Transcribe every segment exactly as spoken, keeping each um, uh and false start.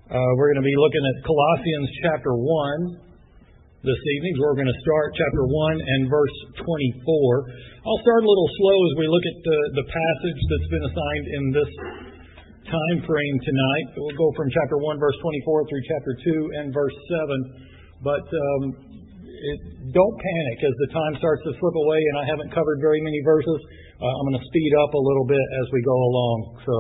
Uh, we're going to be looking at Colossians chapter one this evening. So we're going to start chapter one and verse twenty-four. I'll start a little slow as we look at the, the passage that's been assigned in this time frame tonight. We'll go from chapter one, verse twenty-four through chapter two and verse seven. But um, it, don't panic as the time starts to slip away and I haven't covered very many verses. Uh, I'm going to speed up a little bit as we go along. So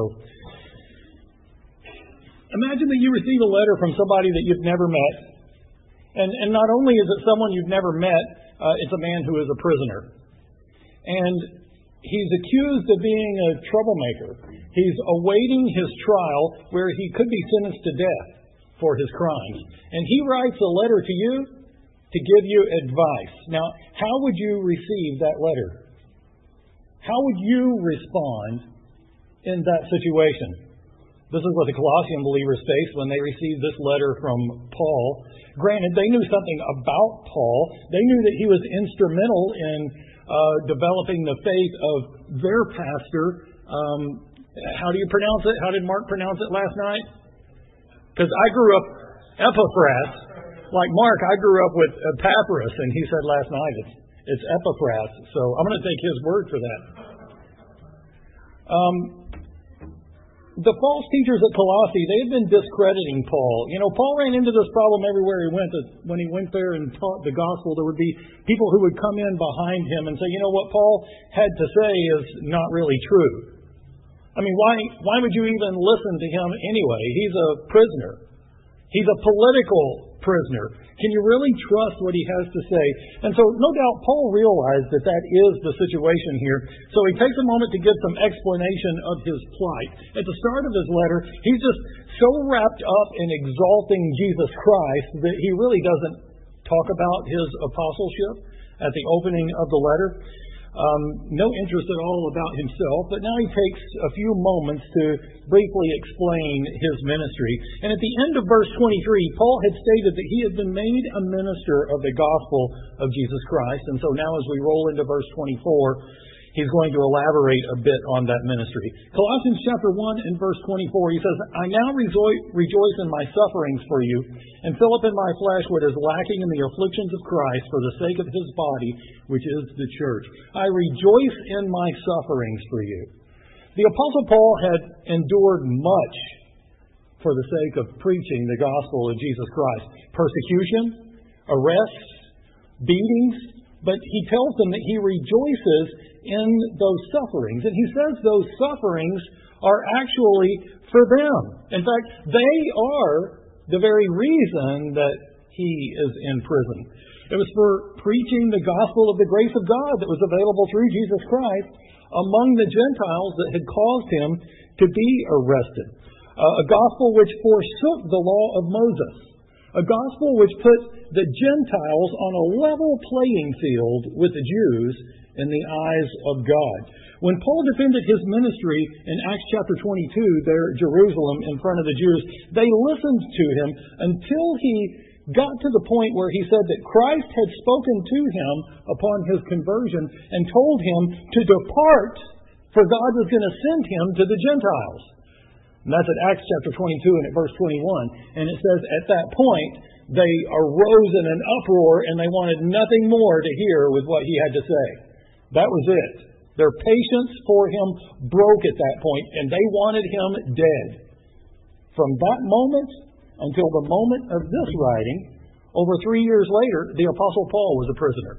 imagine that you receive a letter from somebody that you've never met. And, and not only is it someone you've never met, uh, it's a man who is a prisoner. And he's accused of being a troublemaker. He's awaiting his trial where he could be sentenced to death for his crimes. And he writes a letter to you to give you advice. Now, how would you receive that letter? How would you respond in that situation? This is what the Colossian believers faced when they received this letter from Paul. Granted, they knew something about Paul. They knew that he was instrumental in uh, developing the faith of their pastor. Um, how do you pronounce it? How did Mark pronounce it last night? Because I grew up Epaphras. Like Mark, I grew up with Epaphras, and he said last night it's, it's Epaphras. So I'm going to take his word for that. Um... The false teachers at Colossae, they had been discrediting Paul. You know, Paul ran into this problem everywhere he went. When he went there and taught the gospel, there would be people who would come in behind him and say, you know, what Paul had to say is not really true. I mean, why, why would you even listen to him anyway? He's a prisoner. He's a political prisoner. Can you really trust what he has to say? And so, no doubt, Paul realized that that is the situation here. So he takes a moment to give some explanation of his plight. At the start of his letter, he's just so wrapped up in exalting Jesus Christ that he really doesn't talk about his apostleship at the opening of the letter. Um, no interest at all about himself, but now he takes a few moments to briefly explain his ministry. And at the end of verse twenty-three, Paul had stated that he had been made a minister of the gospel of Jesus Christ. And so now as we roll into verse twenty-four, he's going to elaborate a bit on that ministry. Colossians chapter one and verse twenty-four, he says, I now rejoice, rejoice in my sufferings for you, and fill up in my flesh what is lacking in the afflictions of Christ for the sake of his body, which is the church. I rejoice in my sufferings for you. The Apostle Paul had endured much for the sake of preaching the gospel of Jesus Christ. Persecution, arrests, beatings, but he tells them that he rejoices in those sufferings. And he says those sufferings are actually for them. In fact, they are the very reason that he is in prison. It was for preaching the gospel of the grace of God that was available through Jesus Christ among the Gentiles that had caused him to be arrested. Uh, a gospel which forsook the law of Moses. A gospel which put the Gentiles on a level playing field with the Jews in the eyes of God. When Paul defended his ministry in Acts chapter twenty-two there at Jerusalem in front of the Jews, they listened to him until he got to the point where he said that Christ had spoken to him upon his conversion and told him to depart, for God was going to send him to the Gentiles. And that's at Acts chapter twenty-two and at verse twenty-one. And it says at that point, they arose in an uproar and they wanted nothing more to hear with what he had to say. That was it. Their patience for him broke at that point, and they wanted him dead. From that moment until the moment of this writing, over three years later, the Apostle Paul was a prisoner.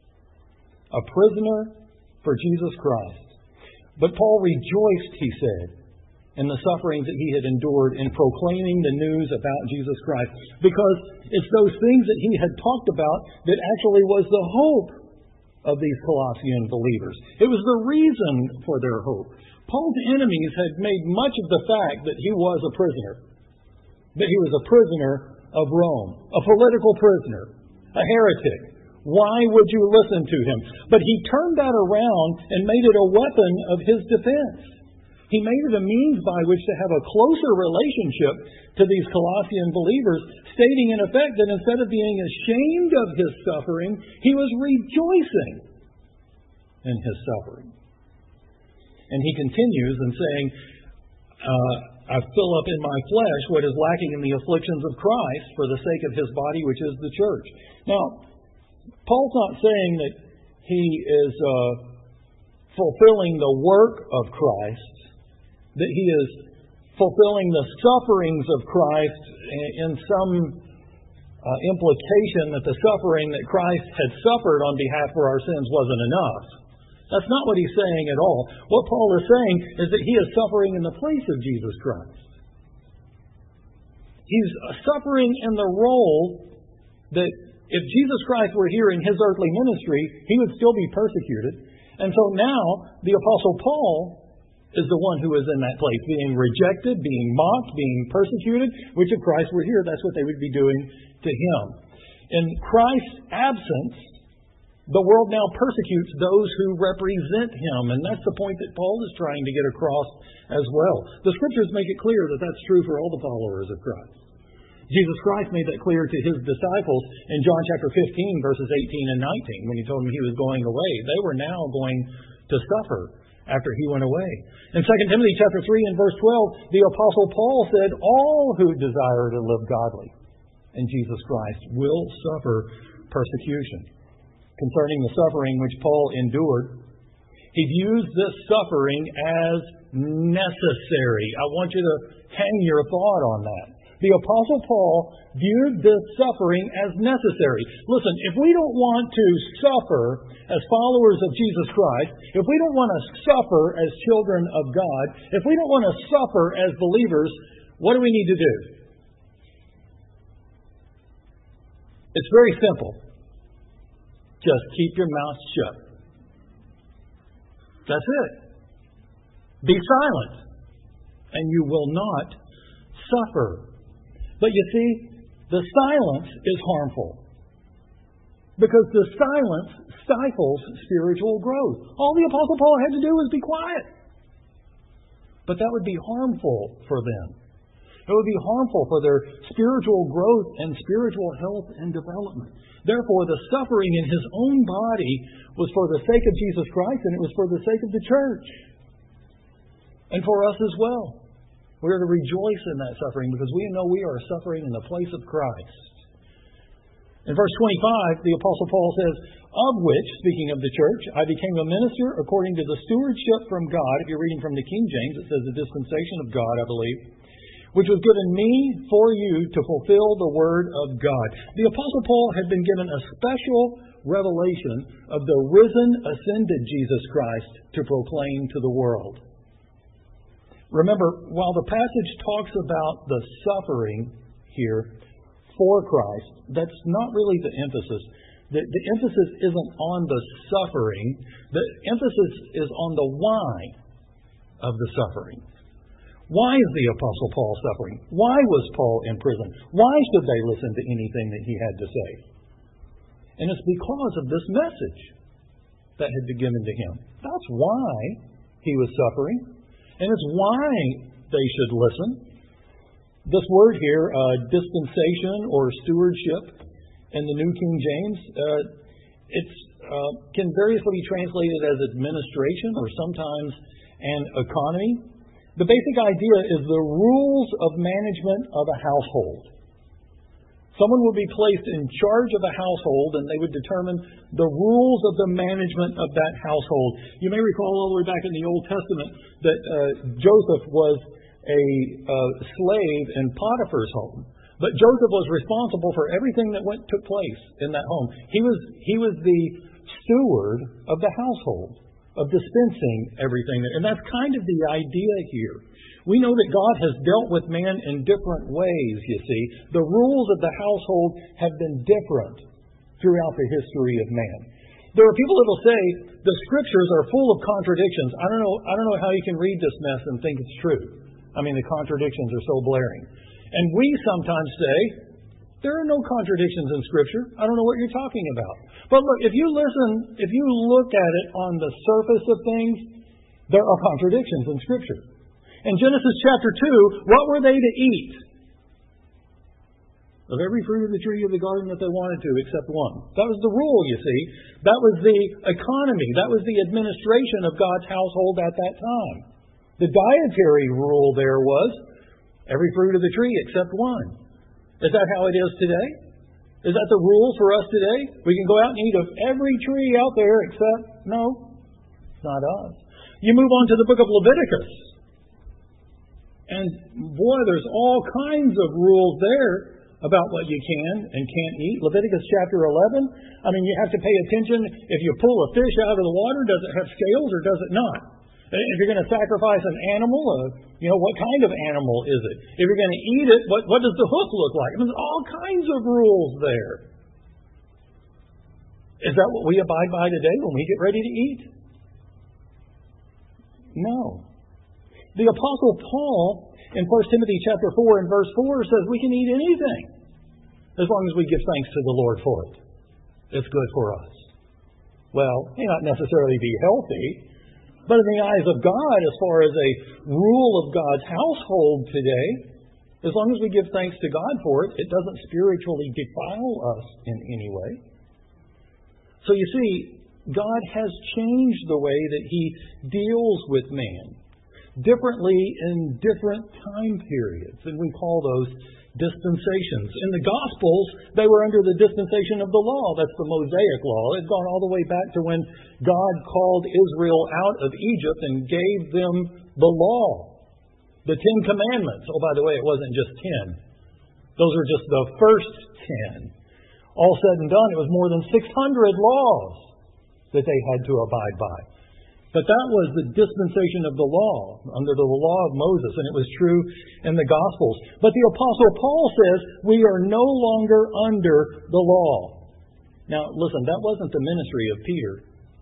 A prisoner for Jesus Christ. But Paul rejoiced, he said, in the sufferings that he had endured in proclaiming the news about Jesus Christ. Because it's those things that he had talked about that actually was the hope of these Colossian believers. It was the reason for their hope. Paul's enemies had made much of the fact that he was a prisoner. That he was a prisoner of Rome. A political prisoner. A heretic. Why would you listen to him? But he turned that around and made it a weapon of his defense. He made it a means by which to have a closer relationship to these Colossian believers, stating in effect that instead of being ashamed of his suffering, he was rejoicing in his suffering. And he continues in saying, uh, I fill up in my flesh what is lacking in the afflictions of Christ for the sake of His body, which is the church. Now, Paul's not saying that he is uh, fulfilling the work of Christ, that he is fulfilling the sufferings of Christ in some uh, implication that the suffering that Christ had suffered on behalf of our sins wasn't enough. That's not what he's saying at all. What Paul is saying is that he is suffering in the place of Jesus Christ. He's suffering in the role that if Jesus Christ were here in His earthly ministry, He would still be persecuted. And so now the Apostle Paul is the one who is in that place, being rejected, being mocked, being persecuted, which if Christ were here, that's what they would be doing to him. In Christ's absence, the world now persecutes those who represent Him, and that's the point that Paul is trying to get across as well. The Scriptures make it clear that that's true for all the followers of Christ. Jesus Christ made that clear to His disciples in John chapter fifteen, verses eighteen and nineteen, when He told them He was going away. They were now going to suffer after He went away. In Second Timothy chapter three and verse twelve, the Apostle Paul said, all who desire to live godly in Jesus Christ will suffer persecution. Concerning the suffering which Paul endured, he views this suffering as necessary. I want you to hang your thought on that. The Apostle Paul viewed this suffering as necessary. Listen, if we don't want to suffer as followers of Jesus Christ, if we don't want to suffer as children of God, if we don't want to suffer as believers, what do we need to do? It's very simple. Just keep your mouth shut. That's it. Be silent, and you will not suffer. But you see, the silence is harmful, because the silence stifles spiritual growth. All the Apostle Paul had to do was be quiet. But that would be harmful for them. It would be harmful for their spiritual growth and spiritual health and development. Therefore, the suffering in His own body was for the sake of Jesus Christ, and it was for the sake of the church. And for us as well. We are to rejoice in that suffering because we know we are suffering in the place of Christ. In verse twenty-five, the Apostle Paul says, of which, speaking of the church, I became a minister according to the stewardship from God. If you're reading from the King James, it says the dispensation of God, I believe, which was given me for you to fulfill the word of God. The Apostle Paul had been given a special revelation of the risen, ascended Jesus Christ to proclaim to the world. Remember, while the passage talks about the suffering here for Christ, that's not really the emphasis. The, the emphasis isn't on the suffering. The emphasis is on the why of the suffering. Why is the Apostle Paul suffering? Why was Paul in prison? Why should they listen to anything that he had to say? And it's because of this message that had been given to him. That's why he was suffering. And it's why they should listen. This word here, uh, dispensation or stewardship in the New King James, uh, it's uh, can variously be translated as administration or sometimes an economy. The basic idea is the rules of management of a household. Someone would be placed in charge of a household and they would determine the rules of the management of that household. You may recall all the way back in the Old Testament that uh, Joseph was a uh, slave in Potiphar's home. But Joseph was responsible for everything that went took place in that home. He was he was the steward of the household, of dispensing everything. And that's kind of the idea here. We know that God has dealt with man in different ways, you see. The rules of the household have been different throughout the history of man. There are people that will say the Scriptures are full of contradictions. I don't know, I don't know how you can read this mess and think it's true. I mean, the contradictions are so blaring. And we sometimes say, there are no contradictions in Scripture. I don't know what you're talking about. But look, if you listen, if you look at it on the surface of things, there are contradictions in Scripture. In Genesis chapter two, what were they to eat? Of every fruit of the tree of the garden that they wanted to, except one. That was the rule, you see. That was the economy. That was the administration of God's household at that time. The dietary rule there was Every fruit of the tree except one. Is that how it is today? Is that the rules for us today? We can go out and eat of every tree out there except, no, it's not us. You move on to the book of Leviticus. And boy, there's all kinds of rules there about what you can and can't eat. Leviticus chapter eleven, I mean, you have to pay attention. If you pull a fish out of the water, does it have scales or does it not? If you're going to sacrifice an animal, uh, you know, what kind of animal is it? If you're going to eat it, what, what does the hoof look like? I mean, there's all kinds of rules there. Is that what we abide by today when we get ready to eat? No. The Apostle Paul in First Timothy chapter four and verse four says we can eat anything as long as we give thanks to the Lord for it. It's good for us. Well, it may not necessarily be healthy, but in the eyes of God, as far as a rule of God's household today, as long as we give thanks to God for it, it doesn't spiritually defile us in any way. So you see, God has changed the way that He deals with man differently in different time periods, and we call those dispensations. In the Gospels, they were under the dispensation of the law. That's the Mosaic law. It's gone all the way back to when God called Israel out of Egypt and gave them the law, the Ten Commandments. Oh, by the way, it wasn't just ten. Those are just the first ten. All said and done, it was more than six hundred laws that they had to abide by. But that was the dispensation of the law, under the law of Moses, and it was true in the Gospels. But the Apostle Paul says we are no longer under the law. Now, listen, that wasn't the ministry of Peter.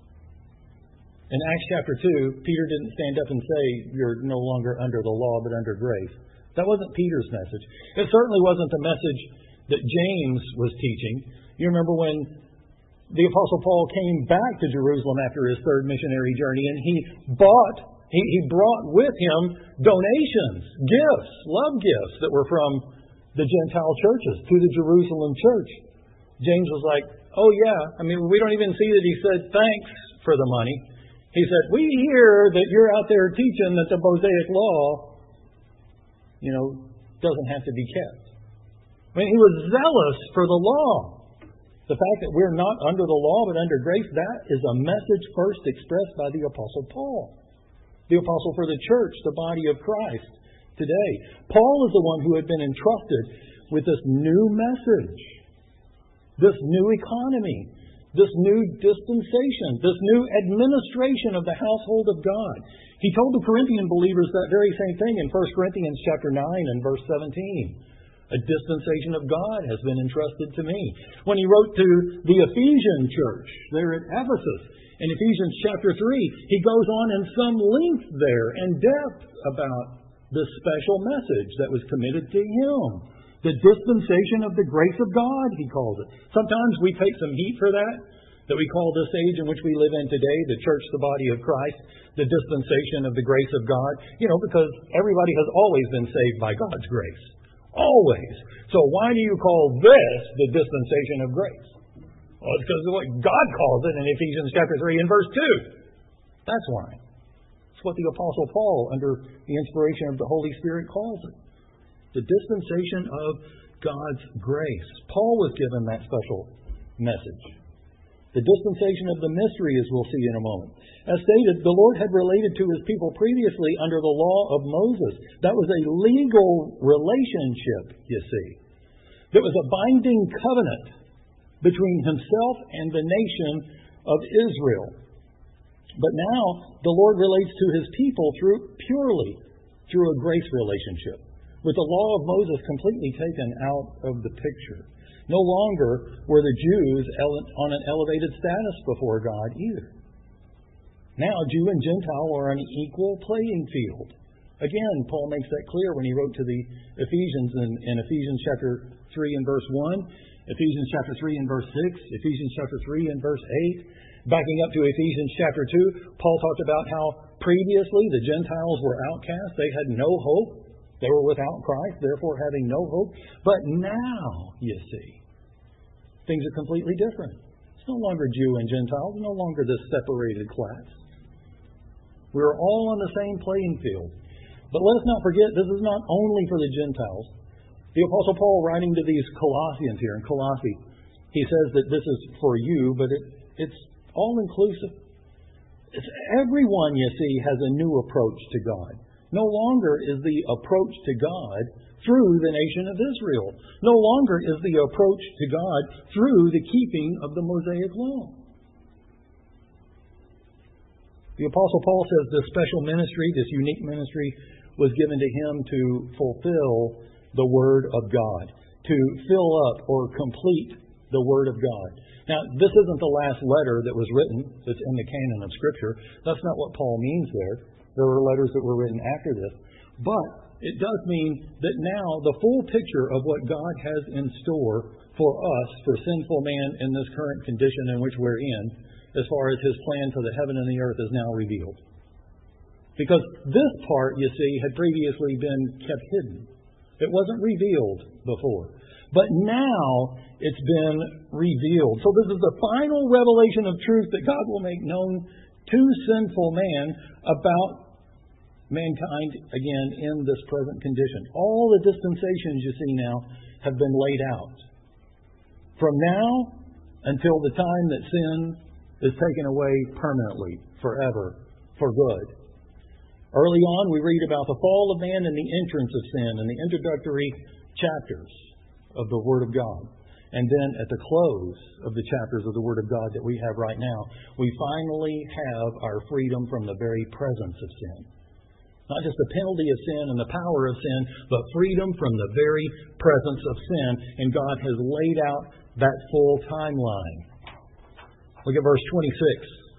In Acts chapter two, Peter didn't stand up and say, you're no longer under the law, but under grace. That wasn't Peter's message. It certainly wasn't the message that James was teaching. You remember when the Apostle Paul came back to Jerusalem after his third missionary journey, and he bought, he, he brought with him donations, gifts, love gifts that were from the Gentile churches to the Jerusalem church. James was like, oh yeah, I mean, we don't even see that he said thanks for the money. He said, we hear that you're out there teaching that the Mosaic law, you know, doesn't have to be kept. I mean, he was zealous for the law. The fact that we're not under the law but under grace, that is a message first expressed by the Apostle Paul. The apostle for the church, the body of Christ today. Paul is the one who had been entrusted with this new message, this new economy, this new dispensation, this new administration of the household of God. He told the Corinthian believers that very same thing in First Corinthians chapter nine and verse seventeen. A dispensation of God has been entrusted to me. When he wrote to the Ephesian church there at Ephesus, in Ephesians chapter three, he goes on in some length there and depth about this special message that was committed to him. The dispensation of the grace of God, he calls it. Sometimes we take some heat for that, that we call this age in which we live in today, the church, the body of Christ, the dispensation of the grace of God. You know, because everybody has always been saved by God's grace. Always. So why do you call this the dispensation of grace? Well, it's because of what God calls it in Ephesians chapter three and verse two. That's why. It's what the Apostle Paul, under the inspiration of the Holy Spirit, calls it. The dispensation of God's grace. Paul was given that special message. The dispensation of the mystery, as we'll see in a moment. As stated, the Lord had related to His people previously under the law of Moses. That was a legal relationship, you see. There was a binding covenant between Himself and the nation of Israel. But now, the Lord relates to His people through purely through a grace relationship, with the law of Moses completely taken out of the picture. No longer were the Jews on an elevated status before God either. Now, Jew and Gentile are on an equal playing field. Again, Paul makes that clear when he wrote to the Ephesians in, in Ephesians chapter three and verse one, Ephesians chapter three and verse six, Ephesians chapter three and verse eight. Backing up to Ephesians chapter two, Paul talked about how previously the Gentiles were outcast. They had no hope. They were without Christ, therefore having no hope. But now, you see, things are completely different. It's no longer Jew and Gentile. It's no longer this separated class. We're all on the same playing field. But let us not forget, this is not only for the Gentiles. The Apostle Paul, writing to these Colossians here in Colossae, he says that this is for you, but it, it's all-inclusive. It's everyone, you see, has a new approach to God. No longer is the approach to God through the nation of Israel. No longer is the approach to God through the keeping of the Mosaic Law. The Apostle Paul says this special ministry, this unique ministry, was given to him to fulfill the Word of God, to fill up or complete the Word of God. Now, this isn't the last letter that was written that's in the canon of Scripture. That's not what Paul means there. There were letters that were written after this. But it does mean that now the full picture of what God has in store for us, for sinful man in this current condition in which we're in, as far as His plan for the heaven and the earth, is now revealed. Because this part, you see, had previously been kept hidden. It wasn't revealed before. But now it's been revealed. So this is the final revelation of truth that God will make known to sinful man about mankind, again, in this present condition. All the dispensations you see now have been laid out. From now until the time that sin is taken away permanently, forever, for good. Early on, we read about the fall of man and the entrance of sin in the introductory chapters of the Word of God. And then at the close of the chapters of the Word of God that we have right now, we finally have our freedom from the very presence of sin. Not just the penalty of sin and the power of sin, but freedom from the very presence of sin. And God has laid out that full timeline. Look at verse twenty-six.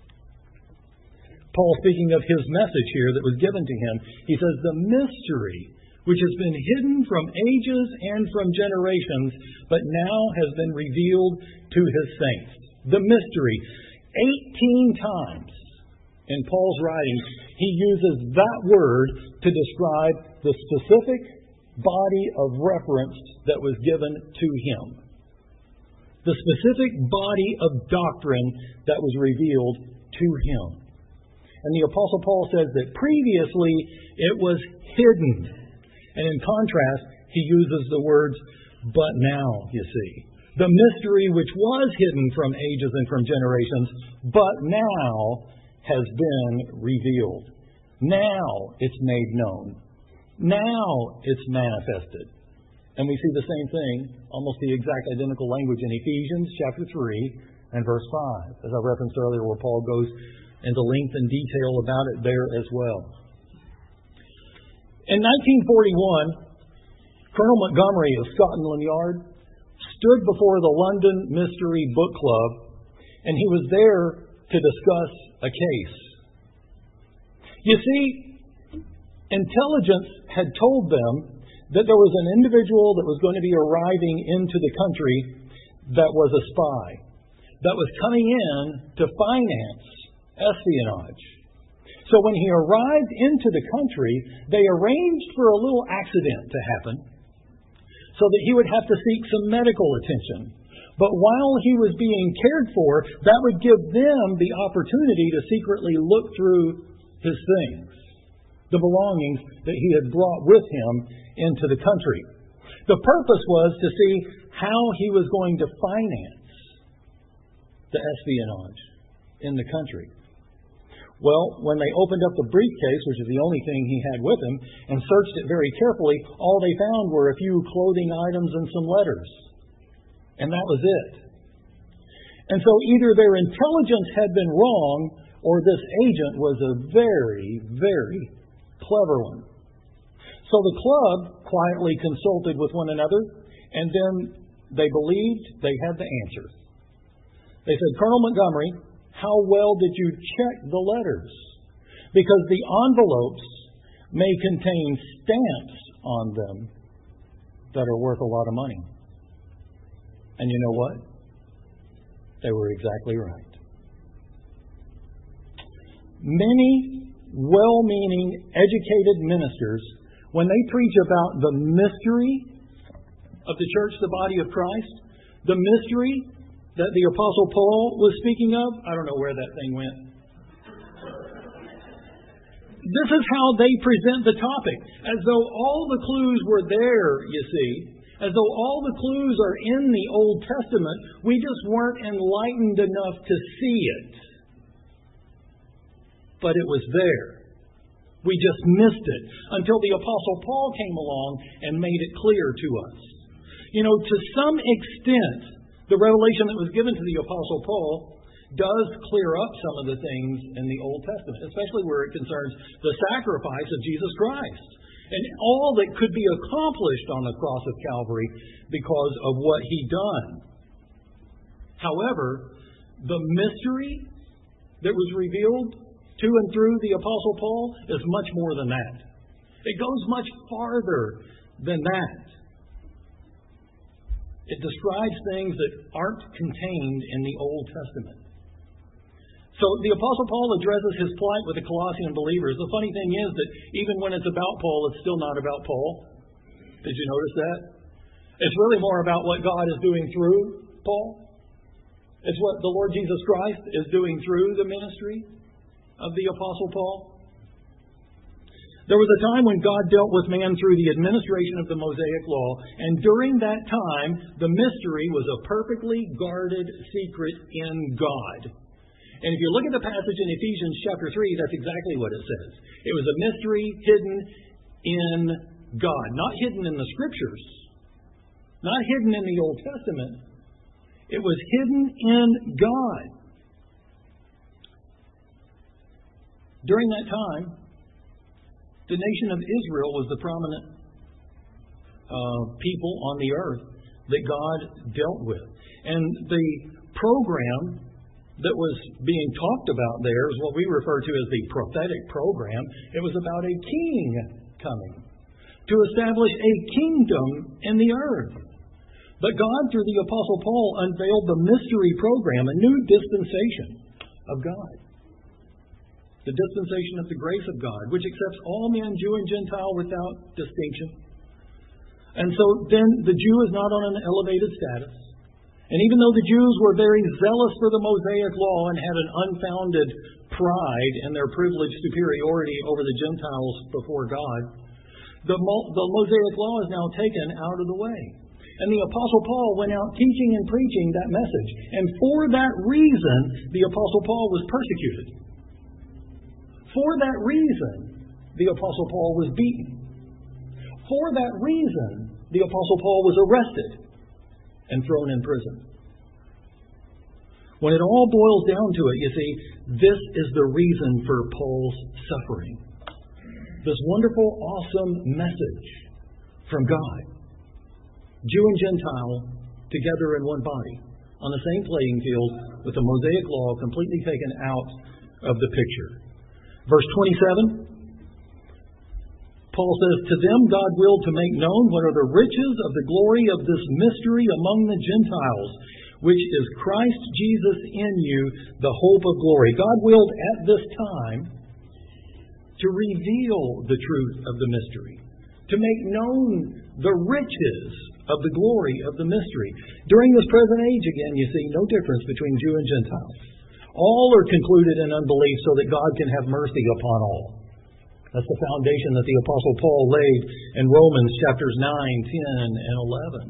Paul, speaking of his message here that was given to him, he says, the mystery which has been hidden from ages and from generations, but now has been revealed to His saints. The mystery. eighteen times in Paul's writings, he uses that word to describe the specific body of reference that was given to him. The specific body of doctrine that was revealed to him. And the Apostle Paul says that previously it was hidden. And in contrast, he uses the words, but now, you see. The mystery which was hidden from ages and from generations, but now has been revealed. Now it's made known. Now it's manifested. And we see the same thing, almost the exact identical language in Ephesians chapter three and verse five, as I referenced earlier, where Paul goes into length and detail about it there as well. In nineteen forty-one, Colonel Montgomery of Scotland Yard stood before the London Mystery Book Club, and he was there to discuss a case. You see, intelligence had told them that there was an individual that was going to be arriving into the country that was a spy, that was coming in to finance espionage. So when he arrived into the country, they arranged for a little accident to happen so that he would have to seek some medical attention. But while he was being cared for, that would give them the opportunity to secretly look through his things, the belongings that he had brought with him into the country. The purpose was to see how he was going to finance the espionage in the country. Well, when they opened up the briefcase, which is the only thing he had with him, and searched it very carefully, all they found were a few clothing items and some letters. And that was it. And so either their intelligence had been wrong, or this agent was a very, very clever one. So the club quietly consulted with one another, and then they believed they had the answer. They said, Colonel Montgomery, how well did you check the letters? Because the envelopes may contain stamps on them that are worth a lot of money. And you know what? They were exactly right. Many well-meaning, educated ministers, when they preach about the mystery of the church, the body of Christ, the mystery that the Apostle Paul was speaking of, I don't know where that thing went. This is how they present the topic, as though all the clues were there, you see, as though all the clues are in the Old Testament. We just weren't enlightened enough to see it. But it was there. We just missed it until the Apostle Paul came along and made it clear to us. You know, to some extent, the revelation that was given to the Apostle Paul does clear up some of the things in the Old Testament, especially where it concerns the sacrifice of Jesus Christ and all that could be accomplished on the cross of Calvary because of what He done. However, the mystery that was revealed to and through the Apostle Paul is much more than that. It goes much farther than that. It describes things that aren't contained in the Old Testament. So the Apostle Paul addresses his plight with the Colossian believers. The funny thing is that even when it's about Paul, it's still not about Paul. Did you notice that? It's really more about what God is doing through Paul. It's what the Lord Jesus Christ is doing through the ministry of the Apostle Paul. There was a time when God dealt with man through the administration of the Mosaic Law, and during that time, the mystery was a perfectly guarded secret in God. And if you look at the passage in Ephesians chapter three, that's exactly what it says. It was a mystery hidden in God, not hidden in the Scriptures, not hidden in the Old Testament. It was hidden in God. During that time, the nation of Israel was the prominent uh, people on the earth that God dealt with. And the program that was being talked about there is what we refer to as the prophetic program. It was about a king coming to establish a kingdom in the earth. But God, through the Apostle Paul, unveiled the mystery program, a new dispensation of God. The dispensation of the grace of God, which accepts all men, Jew and Gentile, without distinction. And so then the Jew is not on an elevated status. And even though the Jews were very zealous for the Mosaic Law and had an unfounded pride in their privileged superiority over the Gentiles before God, the, Mo- the Mosaic Law is now taken out of the way. And the Apostle Paul went out teaching and preaching that message. And for that reason, the Apostle Paul was persecuted. For that reason, the Apostle Paul was beaten. For that reason, the Apostle Paul was arrested and thrown in prison. When it all boils down to it, you see, this is the reason for Paul's suffering. This wonderful, awesome message from God. Jew and Gentile together in one body, on the same playing field, with the Mosaic Law completely taken out of the picture. Verse twenty-seven, Paul says, "To them God willed to make known what are the riches of the glory of this mystery among the Gentiles, which is Christ Jesus in you, the hope of glory." God willed at this time to reveal the truth of the mystery, to make known the riches of the glory of the mystery. During this present age, again, you see no difference between Jew and Gentile. All are concluded in unbelief so that God can have mercy upon all. That's the foundation that the Apostle Paul laid in Romans chapters nine, ten, and eleven.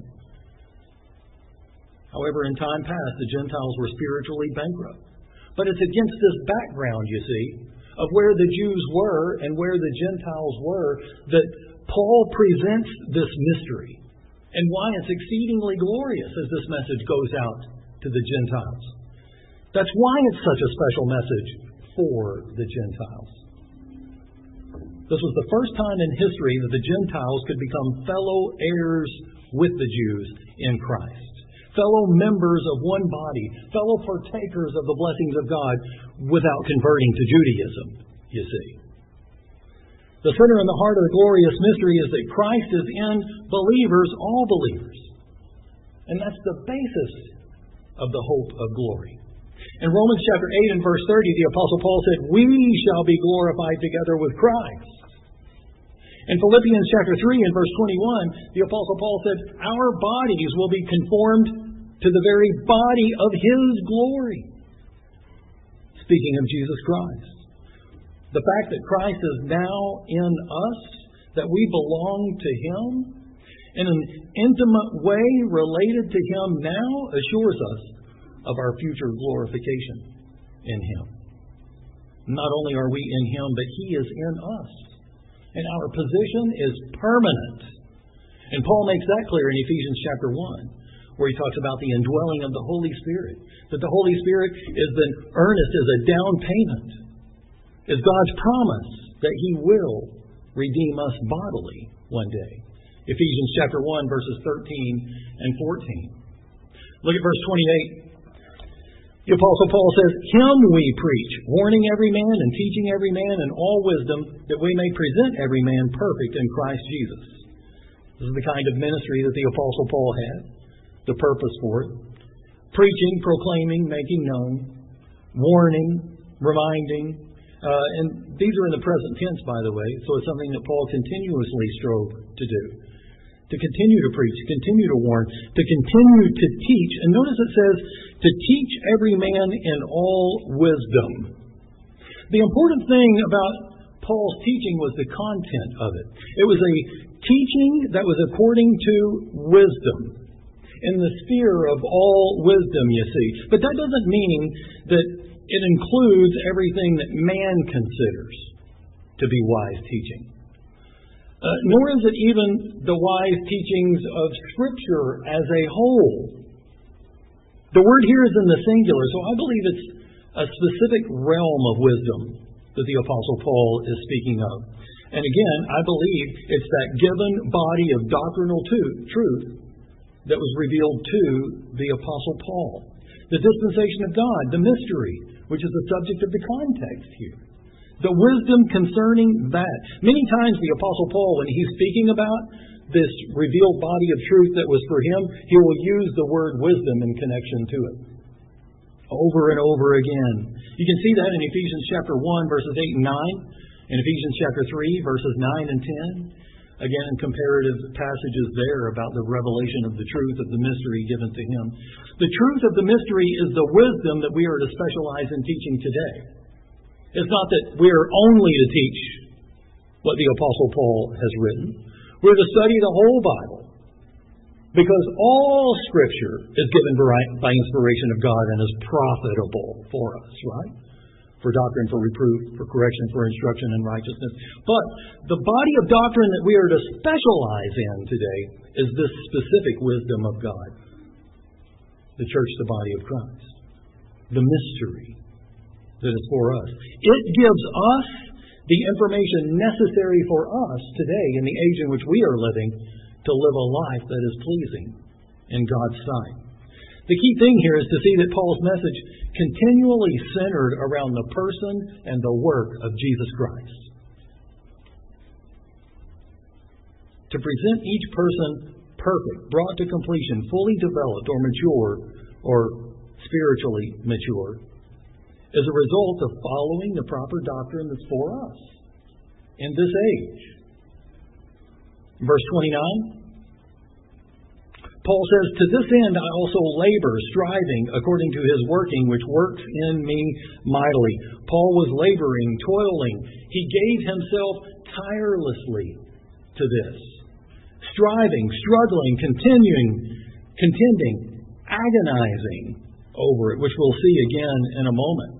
However, in time past, the Gentiles were spiritually bankrupt. But it's against this background, you see, of where the Jews were and where the Gentiles were, that Paul presents this mystery and why it's exceedingly glorious as this message goes out to the Gentiles. That's why it's such a special message for the Gentiles. This was the first time in history that the Gentiles could become fellow heirs with the Jews in Christ. Fellow members of one body, fellow partakers of the blessings of God without converting to Judaism, you see. The center and the heart of the glorious mystery is that Christ is in believers, all believers. And that's the basis of the hope of glory. In Romans chapter eight and verse thirty, the Apostle Paul said, "We shall be glorified together with Christ." In Philippians chapter three and verse twenty-one, the Apostle Paul said, "Our bodies will be conformed to the very body of His glory." Speaking of Jesus Christ. The fact that Christ is now in us, that we belong to Him, in an intimate way related to Him now, assures us of our future glorification in Him. Not only are we in Him, but He is in us. And our position is permanent. And Paul makes that clear in Ephesians chapter one, where he talks about the indwelling of the Holy Spirit. That the Holy Spirit is the earnest, is a down payment, is God's promise that He will redeem us bodily one day. Ephesians chapter one, verses thirteen and fourteen. Look at verse twenty-eight. The Apostle Paul says, Him we preach, warning every man and teaching every man in all wisdom, that we may present every man perfect in Christ Jesus. This is the kind of ministry that the Apostle Paul had, the purpose for it. Preaching, proclaiming, making known, warning, reminding. Uh, and these are in the present tense, by the way, so it's something that Paul continuously strove to do. To continue to preach, to continue to warn, to continue to teach. And notice it says, to teach every man in all wisdom. The important thing about Paul's teaching was the content of it. It was a teaching that was according to wisdom, in the sphere of all wisdom, you see. But that doesn't mean that it includes everything that man considers to be wise teaching. Uh, nor is it even the wise teachings of Scripture as a whole. The word here is in the singular, so I believe it's a specific realm of wisdom that the Apostle Paul is speaking of. And again, I believe it's that given body of doctrinal truth that was revealed to the Apostle Paul. The dispensation of God, the mystery, which is the subject of the context here. The wisdom concerning that. Many times the Apostle Paul, when he's speaking about this revealed body of truth that was for him, he will use the word wisdom in connection to it. Over and over again. You can see that in Ephesians chapter one, verses eight and nine. In Ephesians chapter three, verses nine and ten. Again, in comparative passages there about the revelation of the truth of the mystery given to him. The truth of the mystery is the wisdom that we are to specialize in teaching today. It's not that we're only to teach what the Apostle Paul has written. We're to study the whole Bible. Because all Scripture is given by inspiration of God and is profitable for us, right? For doctrine, for reproof, for correction, for instruction in righteousness. But the body of doctrine that we are to specialize in today is this specific wisdom of God. The church, the body of Christ. The mystery that is for us. It gives us the information necessary for us today in the age in which we are living to live a life that is pleasing in God's sight. The key thing here is to see that Paul's message continually centered around the person and the work of Jesus Christ. To present each person perfect, brought to completion, fully developed or mature or spiritually mature, as a result of following the proper doctrine that's for us in this age. Verse twenty-nine, Paul says, To this end I also labor, striving according to His working, which works in me mightily. Paul was laboring, toiling. He gave himself tirelessly to this. Striving, struggling, continuing, contending, agonizing over it, which we'll see again in a moment.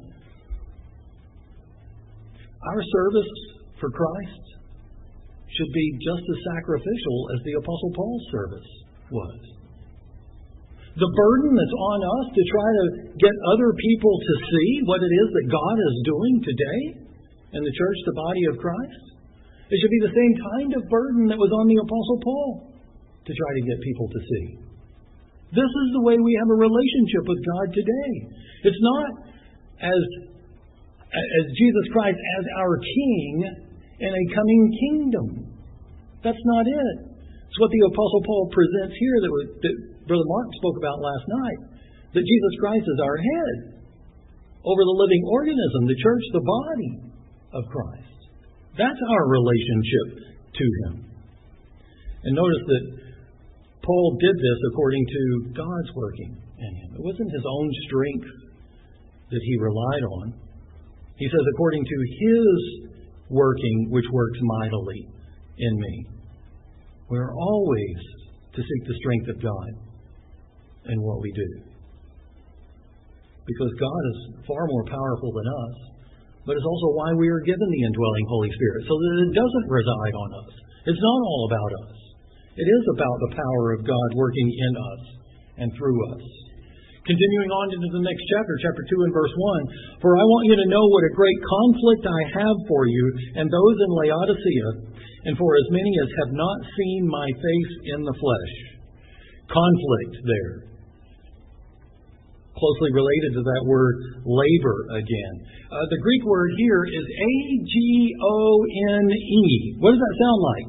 Our service for Christ should be just as sacrificial as the Apostle Paul's service was. The burden that's on us to try to get other people to see what it is that God is doing today in the church, the body of Christ, it should be the same kind of burden that was on the Apostle Paul to try to get people to see. This is the way we have a relationship with God today. It's not as, as Jesus Christ as our King in a coming kingdom. That's not it. It's what the Apostle Paul presents here that, was, that Brother Mark spoke about last night. That Jesus Christ is our head over the living organism, the church, the body of Christ. That's our relationship to Him. And notice that Paul did this according to God's working in him. It wasn't his own strength that he relied on. He says, according to His working, which works mightily in me. We're always to seek the strength of God in what we do. Because God is far more powerful than us, but it's also why we are given the indwelling Holy Spirit, so that it doesn't reside on us. It's not all about us. It is about the power of God working in us and through us. Continuing on into the next chapter, chapter two and verse one, for I want you to know what a great conflict I have for you and those in Laodicea, and for as many as have not seen my face in the flesh. Conflict there. Closely related to that word labor again. Uh, the Greek word here is A G O N E. What does that sound like?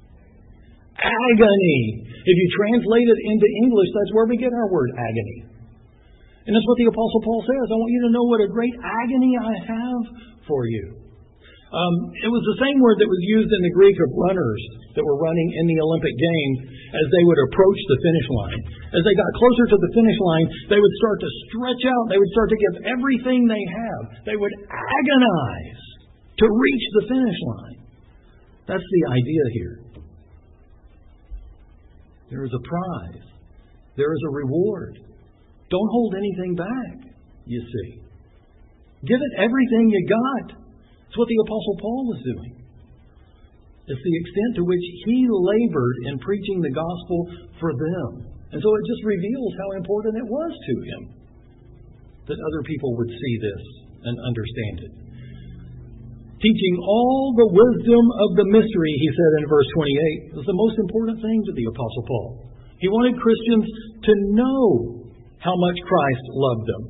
Agony. If you translate it into English, that's where we get our word agony. And that's what the Apostle Paul says. I want you to know what a great agony I have for you. Um, it was the same word that was used in the Greek of runners that were running in the Olympic Games as they would approach the finish line. As they got closer to the finish line, they would start to stretch out. They would start to give everything they have. They would agonize to reach the finish line. That's the idea here. There is a prize. There is a reward. Don't hold anything back, you see. Give it everything you got. It's what the Apostle Paul was doing. It's the extent to which he labored in preaching the gospel for them. And so it just reveals how important it was to him that other people would see this and understand it. Teaching all the wisdom of the mystery, he said in verse twenty-eight, was the most important thing to the Apostle Paul. He wanted Christians to know how much Christ loved them.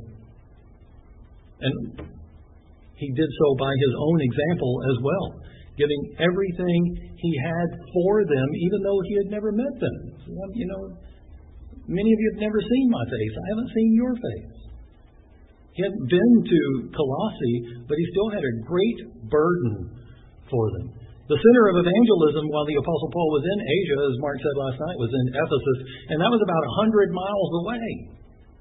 And he did so by his own example as well, giving everything he had for them, even though he had never met them. You know, many of you have never seen my face. I haven't seen your face. He hadn't been to Colossae, but he still had a great burden for them. The center of evangelism while the Apostle Paul was in Asia, as Mark said last night, was in Ephesus, and that was about one hundred miles away.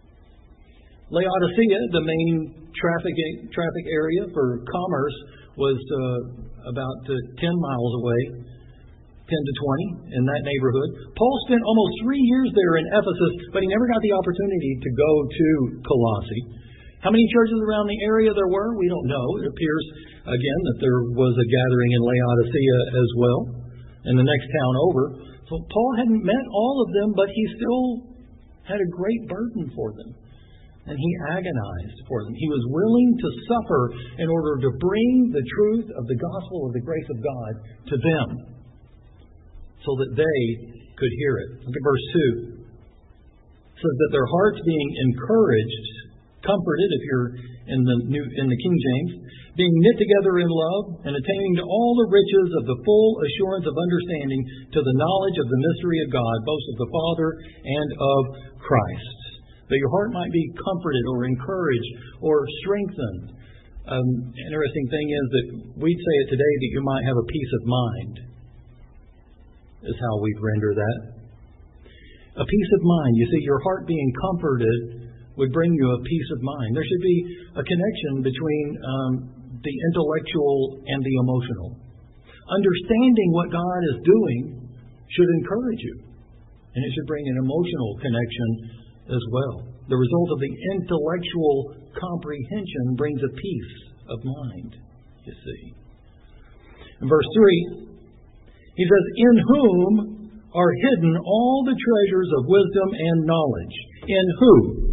Laodicea, the main traffic traffic area for commerce, was uh, about uh, ten miles away, ten to twenty in that neighborhood. Paul spent almost three years there in Ephesus, but he never got the opportunity to go to Colossae. How many churches around the area there were? We don't know. It appears, again, that there was a gathering in Laodicea as well, in the next town over. So Paul hadn't met all of them, but he still had a great burden for them. And he agonized for them. He was willing to suffer in order to bring the truth of the gospel of the grace of God to them so that they could hear it. Look at verse two. It says that their hearts being encouraged, comforted if you're in the new in the King James, being knit together in love and attaining to all the riches of the full assurance of understanding to the knowledge of the mystery of God, both of the Father and of Christ. That your heart might be comforted or encouraged or strengthened. Um, interesting thing is that we'd say it today that you might have a peace of mind, is how we'd render that. A peace of mind. You see, your heart being comforted would bring you a peace of mind. There should be a connection between um, the intellectual and the emotional. Understanding what God is doing should encourage you, and it should bring an emotional connection as well. The result of the intellectual comprehension brings a peace of mind, you see. In verse three, he says, in whom are hidden all the treasures of wisdom and knowledge. In who?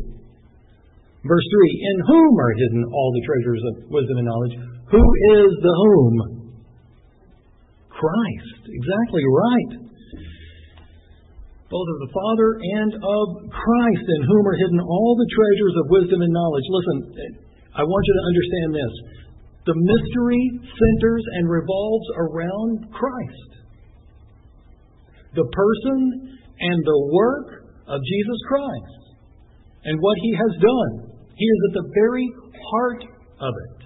Verse three, in whom are hidden all the treasures of wisdom and knowledge? Who is the whom? Christ. Exactly right. Both of the Father and of Christ, in whom are hidden all the treasures of wisdom and knowledge. Listen, I want you to understand this. The mystery centers and revolves around Christ. The person and the work of Jesus Christ. And what He has done. He is at the very heart of it.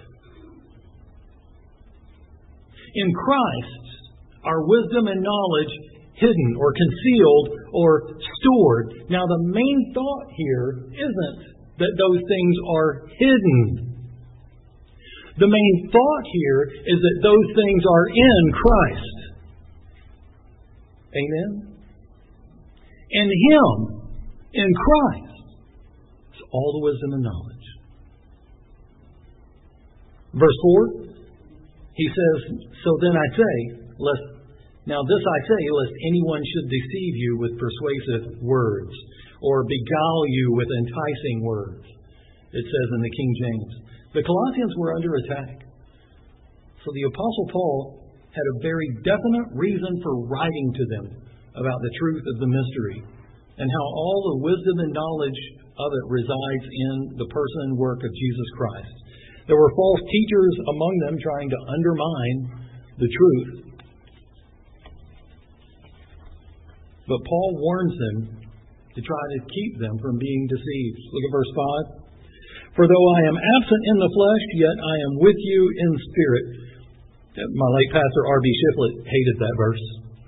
In Christ, our wisdom and knowledge hidden or concealed or stored. Now, the main thought here isn't that those things are hidden. The main thought here is that those things are in Christ. Amen? In Him, in Christ, is all the wisdom and knowledge. Verse four, he says, so then I say, lest, now this I say, lest anyone should deceive you with persuasive words, or beguile you with enticing words. It says in the King James. The Colossians were under attack. So the Apostle Paul had a very definite reason for writing to them about the truth of the mystery and how all the wisdom and knowledge of it resides in the person and work of Jesus Christ. There were false teachers among them trying to undermine the truth. But Paul warns them to try to keep them from being deceived. Look at verse five. For though I am absent in the flesh, yet I am with you in spirit. My late pastor, R B Shiflett, hated that verse.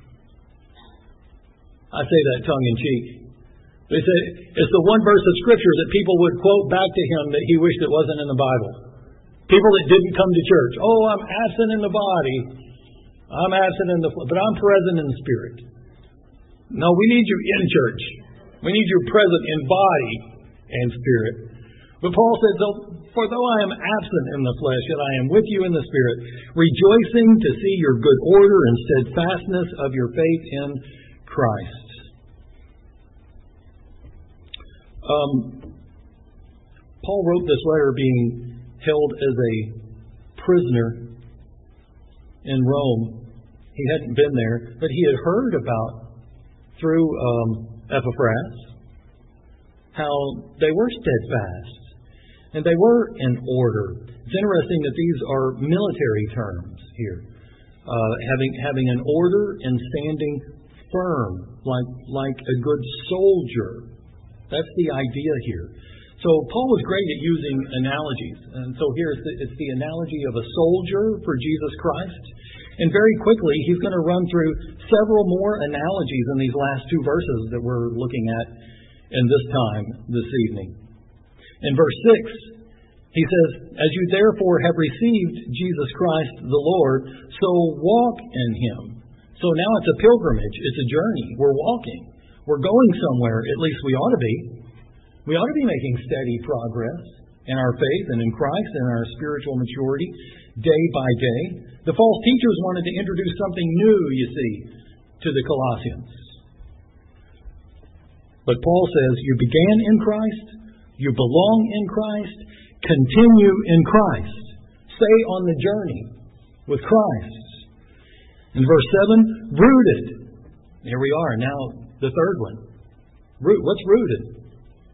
I say that tongue in cheek. They say it's the one verse of Scripture that people would quote back to him that he wished it wasn't in the Bible. People that didn't come to church. Oh, I'm absent in the body. I'm absent in the flesh, but I'm present in the spirit. No, we need you in church. We need you present in body and spirit. But Paul said, for though I am absent in the flesh, yet I am with you in the spirit, rejoicing to see your good order and steadfastness of your faith in Christ. Um, Paul wrote this letter being held as a prisoner in Rome. He hadn't been there, but he had heard about, through um, Epaphras, how they were steadfast. And they were in order. It's interesting that these are military terms here. Uh, having having an order and standing firm, like like a good soldier. That's the idea here. So Paul was great at using analogies. And so here it's the, it's the analogy of a soldier for Jesus Christ. And very quickly, he's going to run through several more analogies in these last two verses that we're looking at in this time, this evening. In verse six, he says, as you therefore have received Jesus Christ the Lord, so walk in Him. So now it's a pilgrimage. It's a journey. We're walking. We're going somewhere. At least we ought to be. We ought to be making steady progress in our faith and in Christ and our spiritual maturity day by day. The false teachers wanted to introduce something new, you see, to the Colossians. But Paul says, you began in Christ. You belong in Christ. Continue in Christ. Stay on the journey with Christ. In verse seven, rooted. Here we are. Now, the third one. Root. What's rooted?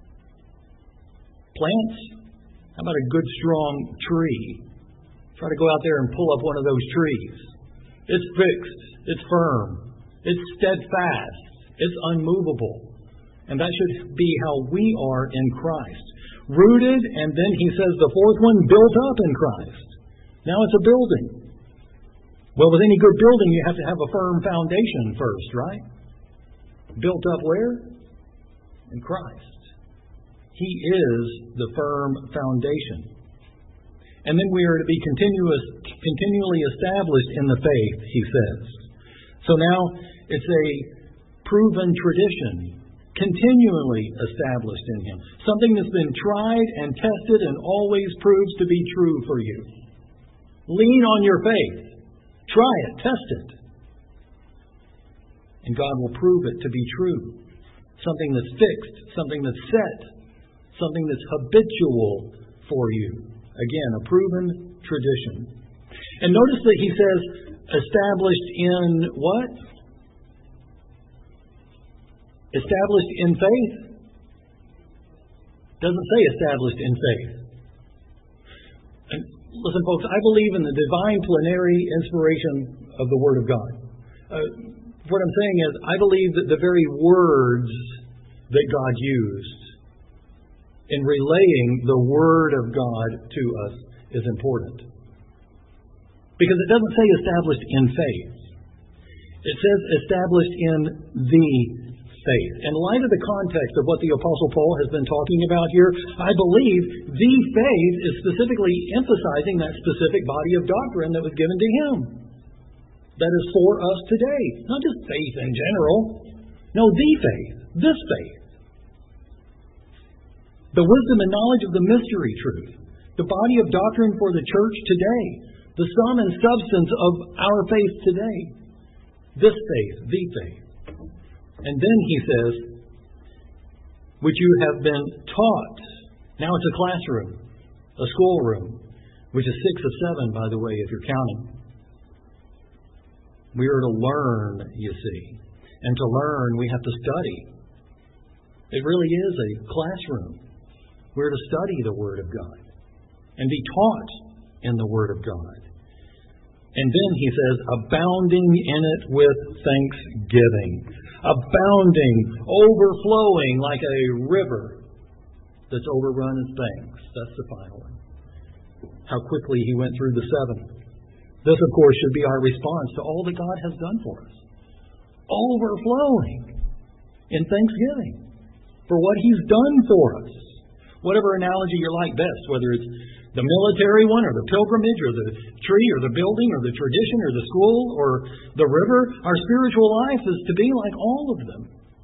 Plants? How about a good, strong tree? Try to go out there and pull up one of those trees. It's fixed. It's firm. It's steadfast. It's unmovable. And that should be how we are in Christ. Rooted, and then he says the fourth one, built up in Christ. Now it's a building. Well, with any good building, you have to have a firm foundation first, right? Built up where? In Christ. He is the firm foundation. And then we are to be continuous, continually established in the faith, he says. So now it's a proven tradition. Continually established in Him. Something that's been tried and tested and always proves to be true for you. Lean on your faith. Try it. Test it. And God will prove it to be true. Something that's fixed. Something that's set. Something that's habitual for you. Again, a proven tradition. And notice that he says, established in what? Established in faith? Doesn't say established in faith. And listen, folks, I believe in the divine plenary inspiration of the Word of God. Uh, what I'm saying is, I believe that the very words that God used in relaying the Word of God to us is important. Because it doesn't say established in faith. It says established in the faith. In light of the context of what the Apostle Paul has been talking about here, I believe the faith is specifically emphasizing that specific body of doctrine that was given to him. That is for us today. Not just faith in general. No, the faith. This faith. The wisdom and knowledge of the mystery truth. The body of doctrine for the church today. The sum and substance of our faith today. This faith, the faith. And then he says, which you have been taught. Now it's a classroom, a schoolroom, which is six of seven, by the way, if you're counting. We are to learn, you see. And to learn, we have to study. It really is a classroom. We're to study the Word of God and be taught in the Word of God. And then he says, abounding in it with thanksgiving. Abounding, overflowing like a river that's overrun in thanks. That's the final one. How quickly he went through the seven. This, of course, should be our response to all that God has done for us. Overflowing in thanksgiving for what he's done for us. Whatever analogy you like best, whether it's the military one, or the pilgrimage, or the tree, or the building, or the tradition, or the school, or the river, our spiritual life is to be like all of them.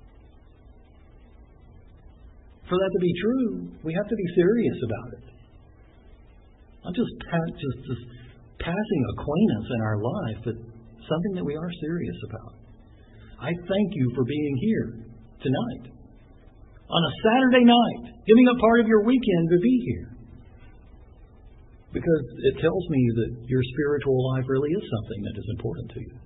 For that to be true, we have to be serious about it. Not just, just, just passing acquaintance in our life, but something that we are serious about. I thank you for being here tonight. On a Saturday night, giving up part of your weekend to be here. Because it tells me that your spiritual life really is something that is important to you.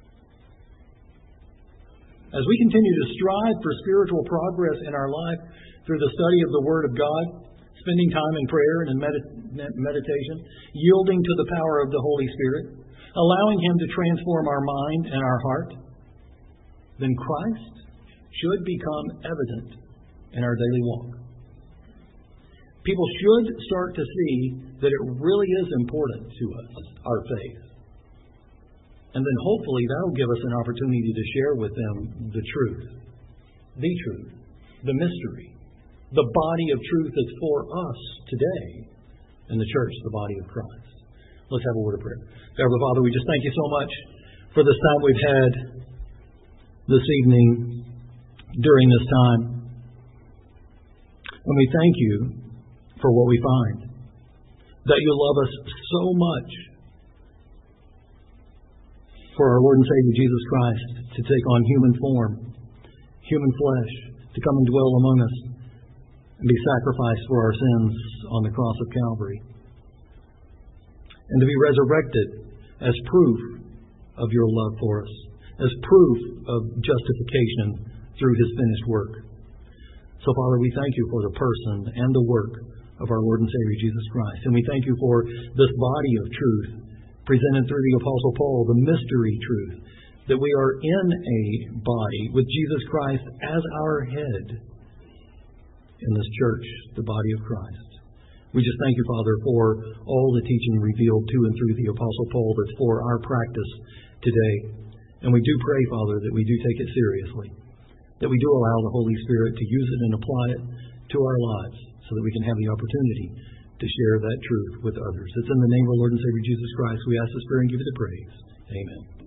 As we continue to strive for spiritual progress in our life through the study of the Word of God, spending time in prayer and in med- meditation, yielding to the power of the Holy Spirit, allowing Him to transform our mind and our heart, then Christ should become evident in our daily walk. People should start to see that it really is important to us, our faith. And then hopefully that will give us an opportunity to share with them the truth, the truth, the mystery, the body of truth that's for us today in the church, the body of Christ. Let's have a word of prayer. Heavenly Father, we just thank you so much for this time we've had this evening during this time. And we thank you for what we find. That you love us so much for our Lord and Savior Jesus Christ to take on human form, human flesh, to come and dwell among us and be sacrificed for our sins on the cross of Calvary. And to be resurrected as proof of your love for us, as proof of justification through His finished work. So, Father, we thank you for the person and the work of our Lord and Savior Jesus Christ. And we thank you for this body of truth presented through the Apostle Paul, the mystery truth, that we are in a body with Jesus Christ as our head in this church, the body of Christ. We just thank you, Father, for all the teaching revealed to and through the Apostle Paul that's for our practice today. And we do pray, Father, that we do take it seriously, that we do allow the Holy Spirit to use it and apply it to our lives so that we can have the opportunity to share that truth with others. It's in the name of our Lord and Savior Jesus Christ we ask this prayer and give you the praise. Amen.